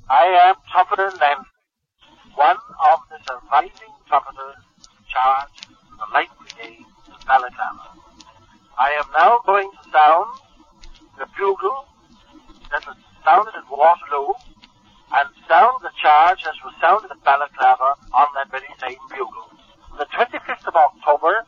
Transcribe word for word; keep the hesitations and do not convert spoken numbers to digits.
I am Trumpeter Lamb, one of the surviving trumpeters charged in the Light Brigade of Balaclava. I am now going to sound the bugle that was sounded at Waterloo and sound the charge as was sounded at Balaclava on that very same bugle. On the twenty-fifth of October,